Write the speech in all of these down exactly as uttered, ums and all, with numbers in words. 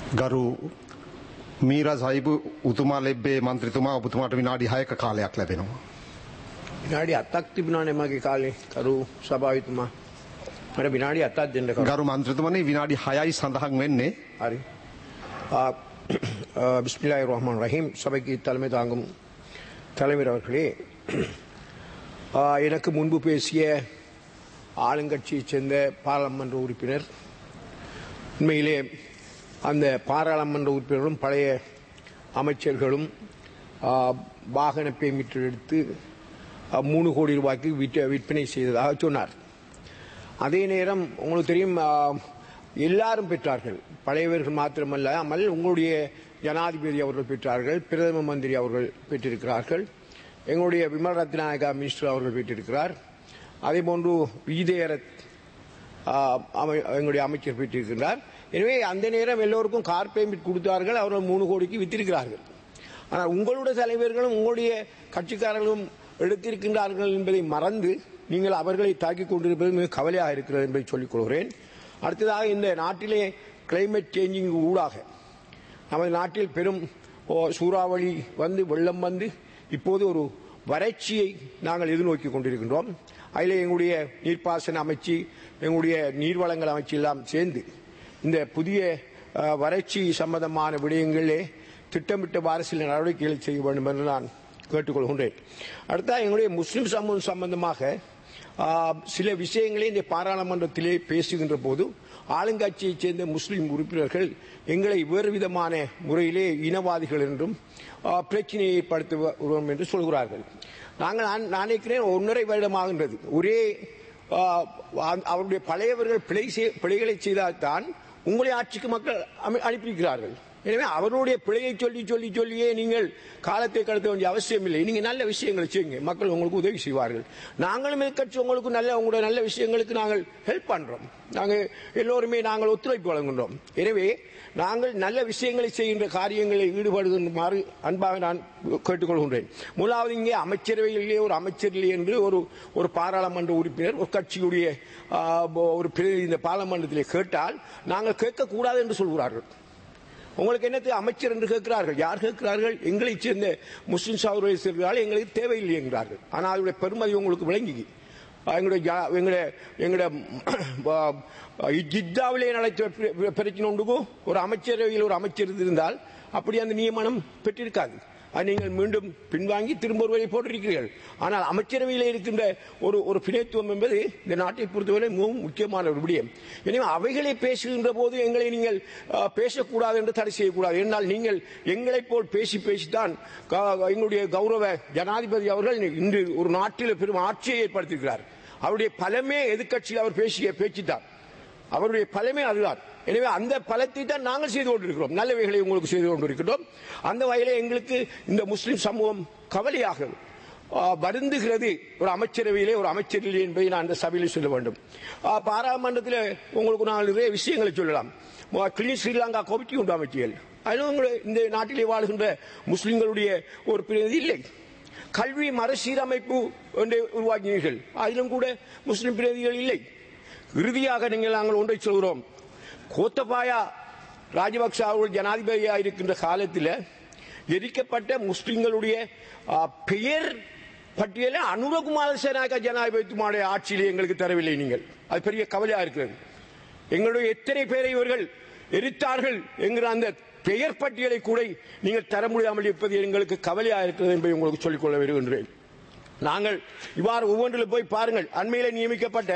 ගරු මීරා සයිබු උතුමා ලැබ්බේ මන්ත්‍රීතුමා ඔබතුමාට විනාඩි හයක කාලයක් ලැබෙනවා. විනාඩි හතක් තිබුණානේ මගේ කාලේ කරු සභාවිතුමා. මට විනාඩි හතක් දෙන්න කරු. ගරු මන්ත්‍රීතුමනි විනාඩි හයයි සඳහන් වෙන්නේ. හරி. பிஸ்மில்லாஹிர் ரஹ்மான் ரஹீம். சபைக்கு தலைமை தாங்கும் தலைவர் அவர்களே, எனக்கு முன்பு பேசிய ஆளுங்கட்சியைச் சேர்ந்த பாராளுமன்ற உறுப்பினர், உண்மையிலே அந்த பாராளுமன்ற உறுப்பினரும் பழைய அமைச்சர்களும் வாகன பேமிட்டர் எடுத்து மூணு கோடி ரூபாய்க்கு விற்பனை செய்ததாக சொன்னார். அதே நேரம் உங்களுக்கு தெரியும், எல்லாரும் பெற்றார்கள். பழையவர்கள் மாத்திரமல்லாமல் உங்களுடைய ஜனாதிபதி அவர்கள் பெற்றார்கள், பிரதம மந்திரி அவர்கள் பெற்றிருக்கிறார்கள், எங்களுடைய விமல் ரத்நாயகா மினிஸ்டர் அவர்கள் பெற்றிருக்கிறார், அதே போன்று விஜயரத் எங்களுடைய அமைச்சர் பெற்றிருக்கிறார். எனவே அந்த நேரம் எல்லோருக்கும் கார் பேமெண்ட் கொடுத்தார்கள், அவர்கள் மூணு கோடிக்கு வித்திருக்கிறார்கள். ஆனால் உங்களுடைய தலைவர்களும் உங்களுடைய கட்சிக்காரர்களும் எடுத்திருக்கின்றார்கள் என்பதை மறந்து நீங்கள் அவர்களை தாக்கிக் கொண்டிருப்பது மிக கவலையாக இருக்கிறது என்பதை சொல்லிக் கொள்கிறேன். அடுத்ததாக, இந்த நாட்டிலே கிளைமேட் சேஞ்சிங் ஊடாக நமது நாட்டில் பெரும் சூறாவளி வந்து வெள்ளம் வந்து இப்போது ஒரு வறட்சியை நாங்கள் எதிர்நோக்கி கொண்டிருக்கின்றோம். அதில் எங்களுடைய நீர்ப்பாசன அமைச்சு, எங்களுடைய நீர்வளங்கள் அமைச்சு எல்லாம் சேர்ந்து இந்த புதிய வறட்சி சம்பந்தமான விடயங்களே திட்டமிட்டவாறு சில நடவடிக்கைகளை செய்ய வேண்டும் என்று நான் கேட்டுக்கொள்கின்றேன். அடுத்த எங்களுடைய முஸ்லிம் சமூகம் சம்பந்தமாக சில விஷயங்களை இந்த பாராளுமன்றத்திலே பேசுகின்ற போது ஆளுங்கட்சியைச் சேர்ந்த முஸ்லிம் உறுப்பினர்கள் எங்களை வேறு விதமான முறையிலே இனவாதிகள் என்றும் பிரச்சனையை ஏற்படுத்துவோம் என்று சொல்கிறார்கள். நாங்கள் நினைக்கிறேன், ஒன்றரை வருடமாகின்றது. ஒரே அவருடைய பழையவர்கள் பிழை பிழைகளை செய்தால்தான் உங்களை ஆட்சிக்கு மக்கள் அனுப்பியிருக்கிறார்கள். எனவே அவருடைய பிழையை சொல்லி சொல்லி சொல்லியே நீங்கள் காலத்தை கடத்த வேண்டிய அவசியம் இல்லை. நீங்க நல்ல விஷயங்களை செய்யுங்க, மக்கள் உங்களுக்கு உதவி செய்வார்கள். நாங்களும் எதிர்க்கட்சி உங்களுக்கு நல்ல உங்களுடைய நல்ல விஷயங்களுக்கு நாங்கள் ஹெல்ப் பண்றோம். நாங்கள் எல்லோருமே நாங்கள் ஒத்துழைப்பு வழங்குகின்றோம். எனவே நாங்கள் நல்ல விஷயங்களை செய்கின்ற காரியங்களை ஈடுபடுகின்றமாறு அன்பாக நான் கேட்டுக்கொள்கின்றேன். முதலாவது, இங்கே அமைச்சரவையிலே ஒரு அமைச்சர் இல்லை என்று ஒரு ஒரு பாராளுமன்ற உறுப்பினர் ஒரு கட்சியுடைய ஒரு பிரதிநிதி இந்த பாராளுமன்றத்திலே கேட்டால் நாங்கள் கேட்கக்கூடாது என்று சொல்கிறார்கள். உங்களுக்கு என்னது அமைச்சர் என்று கேட்கிறார்கள். யார் கேட்கிறார்கள்? எங்களை சேர்ந்த முஸ்லிம் சகோதரர்களை சேர்க்கிறார்கள். எங்களுக்கு தேவையில்லை என்கிறார்கள். ஆனால் அதனுடைய பெருமதி உங்களுக்கு விளங்கி எங்களுடைய எங்களுடைய ஜித்தாவிலே நடத்த பிரச்சனை உண்டுகோ ஒரு அமைச்சரவையில் ஒரு அமைச்சர் இருந்தால் அப்படி அந்த நியமனம் பெற்றிருக்காது. அது நீங்கள் மீண்டும் பின்வாங்கி திரும்ப ஒருவரை போட்டிருக்கிறீர்கள். ஆனால் அமைச்சரவையில் இருக்கின்ற ஒரு ஒரு பிணைத்துவம் என்பது இந்த நாட்டை பொறுத்தவரை மிகவும் முக்கியமான ஒரு விடயம். எனவே அவைகளை பேசுகின்ற போது எங்களை நீங்கள் பேசக்கூடாது என்று தடை செய்யக்கூடாது. என்னால் நீங்கள் எங்களை போல் பேசி பேசித்தான் எங்களுடைய கௌரவ ஜனாதிபதி அவர்கள் இன்று ஒரு நாட்டில் பெரும் ஆட்சியை ஏற்படுத்தியிருக்கிறார். அவருடைய பலமே எதிர்க்கட்சியில் அவர் பேசிய பேச்சுத்தான். அவருடைய பலமே அதுதான். எனவே அந்த பலத்தை தான் நாங்கள் செய்து கொண்டிருக்கிறோம். நல்லவைகளை உங்களுக்கு செய்து கொண்டிருக்கிறோம். அந்த வகையிலே எங்களுக்கு இந்த முஸ்லிம் சமூகம் கவலையாக வருந்துகிறது. ஒரு அமைச்சரவையிலே ஒரு அமைச்சர் இல்லை என்பதை நான் அந்த சபையில் சொல்ல வேண்டும். பாராளுமன்றத்தில் உங்களுக்கு நாங்கள் நிறைய விஷயங்களை சொல்லலாம். கிளீன் ஸ்ரீலங்கா கமிட்டி உண்டு அமைச்சியல். அதிலும் இந்த நாட்டிலே வாழ்கின்ற முஸ்லிம்களுடைய ஒரு பிரதிநிதி இல்லை. கல்வி மறுசீரமைப்பு ஒன்றை உருவாக்கினீர்கள். அதிலும் கூட முஸ்லிம் பிரதிநிதிகள் இல்லை. இறுதியாக நீங்கள் நாங்கள் ஒன்றை சொல்கிறோம். கோத்தபாயா ராஜபக்ச அவர்கள் ஜனாதிபதியாக இருக்கின்ற காலத்தில் எரிக்கப்பட்ட முஸ்லிம்களுடைய பெயர் பட்டியலை அனுரகுமார சேனாக ஜனாதிபதியுடைய ஆட்சியிலே எங்களுக்கு தரவில்லை. நீங்கள் அது பெரிய கவலையாக இருக்கிறது. எங்களுடைய எத்தனை பேரை இவர்கள் எரித்தார்கள் என்கிற அந்த பெயர் பட்டியலை கூட நீங்கள் தர முடியாமல் இருப்பது எங்களுக்கு கவலையாக இருக்கிறது என்பதை உங்களுக்கு சொல்லிக்கொள்ள விரும்புகின்றேன். நாங்கள் இவ்வாறு ஒவ்வொன்றில் போய் பாருங்கள். அண்மையிலே நியமிக்கப்பட்ட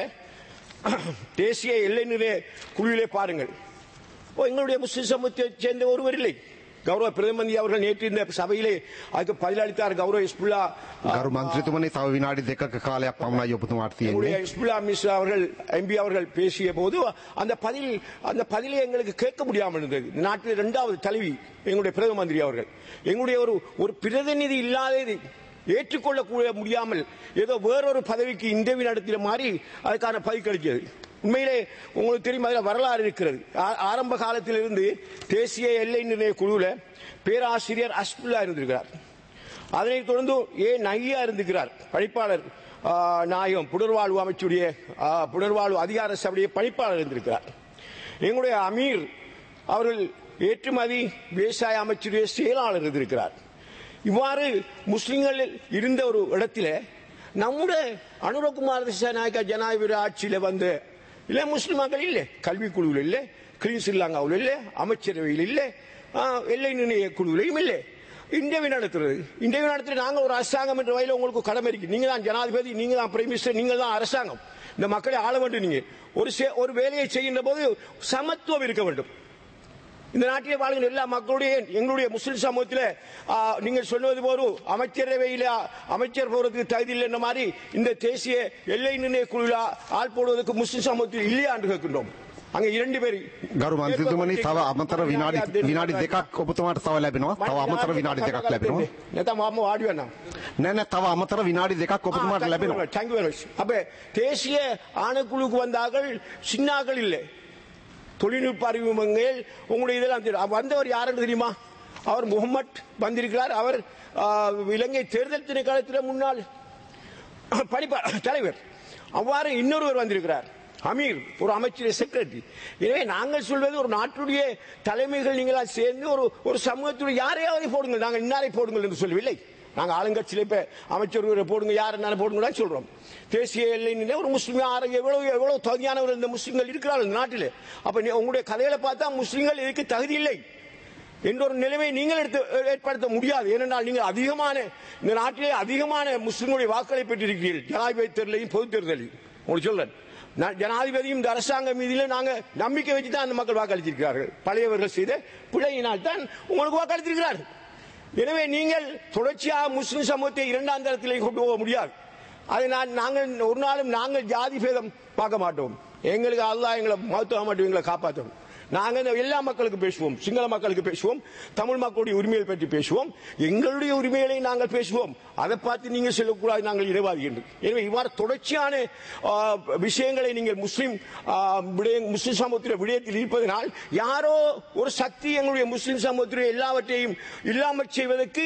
தேசிய எல்லை நிலைய குழுவிலே பாருங்கள். எங்களுடைய முஸ்லிம் சமூகத்தை சேர்ந்த ஒருவர் இல்லை. கௌரவ பிரதம மந்திரி அவர்கள் நேற்று இந்த சபையிலே அதுக்கு பதிலளித்தார். கௌரவ இஸ்புல்லா ගරු මන්ත්‍රීතුමනි තව විනාඩි දෙකක කාලයක් පමණයි ඔබතුමාට තියෙන්නේ. இஸ்புல்லா மிஸ்ரா அவர்கள் எம்பி அவர்கள் பேசிய போது அந்த பதில் அந்த பதிலை எங்களுக்கு கேட்க முடியாமல் இருந்தது. நாட்டில் இரண்டாவது தலைவி எங்களுடைய பிரதம மந்திரி அவர்கள் எங்களுடைய ஒரு ஒரு பிரதிநிதி இல்லாதது ஏற்றுக்கொள்ள முடியாமல் ஏதோ வேறொரு பதவிக்கு இன்டர்வியூ நடத்தின மாதிரி அதுக்கான பதில் கிடைக்கிறது. உண்மையிலே உங்களுக்கு தெரியும், அதில் வரலாறு இருக்கிறது. ஆரம்ப காலத்திலிருந்து தேசிய எல்லை நிர்ணய குழுவில் பேராசிரியர் அஸ்புல்லா இருந்திருக்கிறார். அதனைத் தொடர்ந்து ஏ நகியா இருந்திருக்கிறார். பணிப்பாளர் நாயகம் புனர்வாழ்வு அமைச்சுடைய புனர்வாழ்வு அதிகார சபையுடைய பணிப்பாளர் இருந்திருக்கிறார். எங்களுடைய அமீர் அவர்கள் ஏற்றுமதி விவசாய அமைச்சருடைய செயலாளர் இருக்கிறார். இவ்வாறு முஸ்லிம்கள் இருந்த ஒரு இடத்துல நம்முடைய அனுரகுமார் திசாநாயக்கா ஜனாதிபதி ஆட்சியில வந்து இல்ல முஸ்லிம் மக்கள் இல்லை, கல்விக்குழுவில் இல்லை, கிளீன் ஸ்ரீலங்காவில் இல்லை, அமைச்சரவையில் இல்லை, எல்லை நிர்ணய குழுவிலையும் இல்லை. இந்தியாவை நடத்துறது இந்தியாவை நடத்துறது நாங்கள் ஒரு அரசாங்கம் என்ற வகையில் உங்களுக்கு கடமை இருக்கு. நீங்க தான் ஜனாதிபதி, நீங்க தான் பிரைம் மினிஸ்டர், நீங்க தான் அரசாங்கம். இந்த மக்களை ஆள வேண்டும். நீங்க ஒரு ஒரு வேலையை செய்கின்ற போது சமத்துவம் இருக்க வேண்டும். இந்த நாட்டிலே வாழ்கிற எல்லா மக்களுடைய எங்களுடைய முஸ்லிம் சமூகத்தில் நீங்கள் சொல்வது போது அமைச்சரவையில் அமைச்சர் போறதுக்கு தகுதி இல்லை என்ற மாதிரி இந்த தேசிய எல்லை நிர்ணய குழுவில் ஆள் போடுவதற்கு முஸ்லிம் சமூகத்தில் இல்லையா என்று கேட்கின்றோம். අංග ඉරණ්ඩි පෙරි ගරු මන්ත්‍රීතුමනි තව අමතර විනාඩි විනාඩි දෙකක් ඔබතුමාට තව ලැබෙනවා. තව අමතර විනාඩි දෙකක් ලැබෙනවා. නැත්නම් මම වාඩි වෙනවා. නෑ නෑ තව අමතර විනාඩි දෙකක් ඔබතුමාට ලැබෙනවා. Thank you very much. அப்ப தேசிய ஆணைக்குழுக்கு வந்தார்கள், சின்னாக்கள் இல்லை, தொழில்நுட்ப அறிமுகங்கள் உங்களுடைய இதெல்லாம் வந்தவர் யாருன்னு தெரியுமா? அவர் முகமட் வந்திருக்கிறார். அவர் இலங்கை தேர்தல் திணைக்களத்தில் முன்னாள் படிப்பார் தலைவர். அவ்வாறு இன்னொருவர் வந்திருக்கிறார், அமீர், ஒரு அமைச்சர் செக்ரட்டரி. எனவே நாங்கள் சொல்வது ஒரு நாட்டுடைய தலைமைகள் நீங்களா சேர்ந்து ஒரு ஒரு சமூகத்துடைய யாரையாவது போடுங்கள், நாங்கள் இன்னாரை போடுங்கள் என்று சொல்லவில்லை. நாங்கள் ஆளுங்கட்சியில் இப்ப அமைச்சர் போடுங்க, யார் என்ன போடுங்க சொல்றோம். தேசிய எல்லை ஒரு முஸ்லீம் எவ்வளவு எவ்வளவு தகுதியானவர் இந்த முஸ்லீம்கள் இருக்கிறார்கள் இந்த நாட்டில். அப்ப உங்களுடைய கதைகளை பார்த்தா முஸ்லீம்கள் இதுக்கு தகுதி இல்லை என்ற ஒரு நிலைமை நீங்கள் எடுத்து ஏற்படுத்த முடியாது. ஏனென்றால் நீங்கள் அதிகமான இந்த நாட்டிலே அதிகமான முஸ்லீம்களுடைய வாக்களை பெற்றிருக்கிறீர்கள் ஜனாதிபதி தேர்தலையும் பொது தேர்தலையும். உங்களுக்கு சொல்றேன், ஜனாதிபதியும் இந்த அரசாங்கம் மீதில நாங்க நம்பிக்கை வச்சு தான் அந்த மக்கள் வாக்களித்திருக்கிறார்கள். பழையவர்கள் செய்த பிழையினால் தான் உங்களுக்கு வாக்களித்திருக்கிறார்கள். எனவே நீங்கள் தொடர்ச்சியாக முஸ்லிம் சமூகத்தை இரண்டாம் தரத்திலே கொண்டு போக முடியாது. அதனால் நாங்கள் ஒரு நாளும் நாங்கள் ஜாதி பேதம் பார்க்க மாட்டோம். எங்களுக்கு அல்லாஹ் எங்களை மருத்துவ மட்டும் எங்களை காப்பாற்றும். நாங்கள் எல்லா மக்களுக்கு பேசுவோம், சிங்கள மக்களுக்கு பேசுவோம், தமிழ் மக்களுடைய உரிமைகளை பற்றி பேசுவோம், எங்களுடைய உரிமைகளை நாங்கள் பேசுவோம். அதை பார்த்து நீங்கள் சொல்லக்கூடாது நாங்கள் இறைவாதி என்று. எனவே இவ்வாறு தொடர்ச்சியான விஷயங்களை நீங்கள் முஸ்லிம் முஸ்லிம் சமூகத்தின் விடயத்தில் இருப்பதனால் யாரோ ஒரு சக்தி எங்களுடைய முஸ்லிம் சமூகத்தின் எல்லாவற்றையும் இல்லாமல் செய்வதற்கு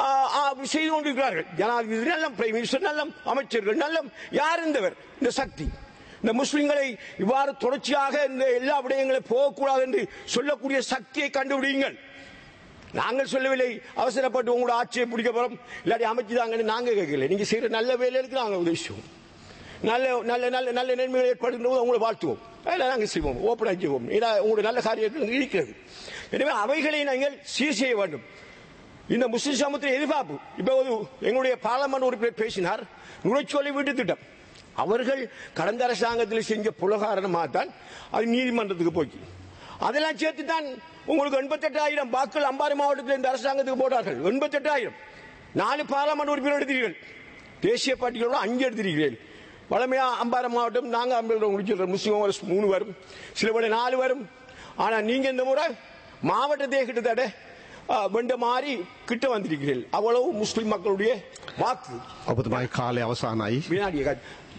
செய்து கொண்டிருக்கிறார்கள். ஜனாதிபதி நல்லம், பிரைம் மினிஸ்டர் நல்லம், அமைச்சர்கள் நல்லம். யார் இருந்தவர் இந்த சக்தி? இந்த முஸ்லிம்களை இவ்வாறு தொடர்ச்சியாக இந்த எல்லா விடயங்களும் போகக்கூடாது என்று சொல்லக்கூடிய சக்தியை கண்டுபிடிங்கள். நாங்கள் சொல்லவில்லை அவசரப்பட்டு உங்களோட ஆட்சியை பிடிக்க போறோம் இல்லாட்டி அமைச்சுதாங்க நாங்க கேட்கல. நீங்க செய்யற நல்ல வேலைகளுக்கு நாங்கள் உதவிச்சுவோம், நல்ல நல்ல நல்ல நல்ல நன்மைகள் ஏற்படுகின்ற போது உங்களை வாழ்த்துவோம், அதெல்லாம் நாங்கள் செய்வோம், ஓப்பனாக செய்வோம். ஏன்னா உங்களுடைய நல்ல காரியத்தில் இருக்கிறது. எனவே அவைகளை நாங்கள் சீர் செய்ய வேண்டும். இந்த முஸ்லிம் சமூகத்தில் எதிர்பார்ப்பு. இப்ப எங்களுடைய பாராளுமன்ற உறுப்பினர் பேசினார், நுழைச்சோலை வீட்டு திட்டம். அவர்கள் கடந்த அரசாங்கத்தில் செஞ்ச புலகாரணமாக தான் அது நீதிமன்றத்துக்கு போச்சு. அதெல்லாம் சேர்த்து தான் உங்களுக்கு எண்பத்தி எட்டாயிரம் வாக்குகள் அம்பாறை மாவட்டத்தில் இந்த அரசாங்கத்துக்கு போட்டார்கள். எண்பத்தி எட்டாயிரம் நாலு பாராளுமன்ற உறுப்பினர் எடுத்தீர்கள், தேசிய பட்டியலோட அஞ்சு எடுத்திருக்கிறீர்கள். வளமையா அம்பாறை மாவட்டம் நாங்க முடிச்சிருக்கோம், முஸ்லிம் மூணு வரும், சில பேர் நாலு வரும். ஆனா நீங்க இந்த முறை மாவட்டத்தை கிட்டத்தட்ட வெண்ட மாறி கிட்ட வந்திருக்கிறீர்கள். அவ்வளவு முஸ்லிம் மக்களுடைய வாக்கு. ඔබතුමාගේ කාලය අවසానයි. විනාඩියක්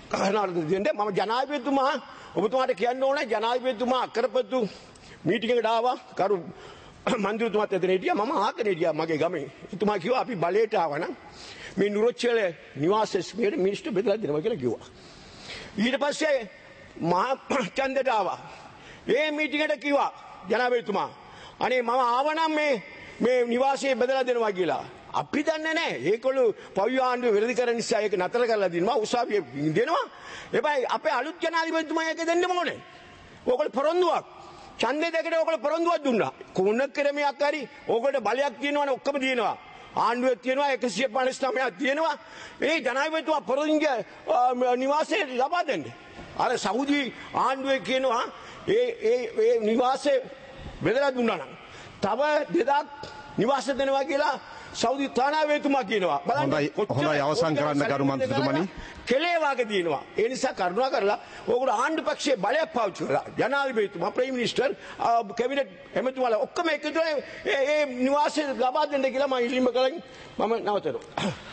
මම ජනාධිපතිතුමා ඔබතුමාට කියන්න ඕනේ, ජනාධිපතිතුමා අකරපත්තු මීටින් එකට ආවා, කරු මන්ත්‍රීතුමාත් එතන හිටියා, මම ආකනේ හිටියා මගේ ගමේ. එතුමා කිව්වා අපි බලයට ආවනම් මේ නුරච්චල නිවාසයේ මිනිස්ටර් බෙදලා දෙනවා කියලා කිව්වා. ඊට පස්සේ මහා චන්දට ආවා. ඒ මීටින් එකට කිව්වා ජනාධිපතිතුමා අනේ මම ආවනම් මේ මේ නිවාසයේ බෙදලා දෙනවා කියලා. අපි දන්නේ නැහැ. ඒකොළු පව්‍ය ආණ්ඩුව විරෝධී කරන නිසා ඒක නතර කරලා දිනවා, උසාවියේ දෙනවා. එබැයි අපේ අලුත් ජනාධිපතිතුමා ඒක දෙන්න ඕනේ. ඕගොල්ලෝ පොරොන්දුවක් ඡන්දේ දෙකට ඕගොල්ලෝ පොරොන්දුවක් දුන්නා. කුණ ක්‍රමයක් හරි ඕගොල්ලෝ බලයක් තියෙනවනේ, ඔක්කොම තියෙනවා. ආණ්ඩුවේ තියෙනවා එකසිය පනස් නවයක් තියෙනවා. ඒ ජනාධිපතිතුමා පොරොන්දුව නිවාසයේ ලබා දෙන්න. අර සෞදි ආණ්ඩුවේ කියනවා ඒ ඒ ඒ නිවාසයේ බෙදලා දුන්නා නම් තව දෙදක් නිවාස දෙනවා කියලා සෞදි තානාපතිතුමා කියනවා. බලන්න හොඳයි අවසන් කරන්න ගරු මන්ත්‍රීතුමනි. කෙලේ වාගේ දිනවා. ඒ නිසා කරුණා කරලා ඕගොල්ලෝ ආණ්ඩු පක්ෂයේ බලයක් පාවිච්චි කරලා ජනාධිපතිතුමා, ප්‍රයිම් මිනිස්ටර්, කැබිනට් එමෙතුමාලා ඔක්කොම එකතු වෙලා ඒ නිවාසය ලබා දෙන්න කියලා මම ඉල්ලීම කළා. මම නවතනවා.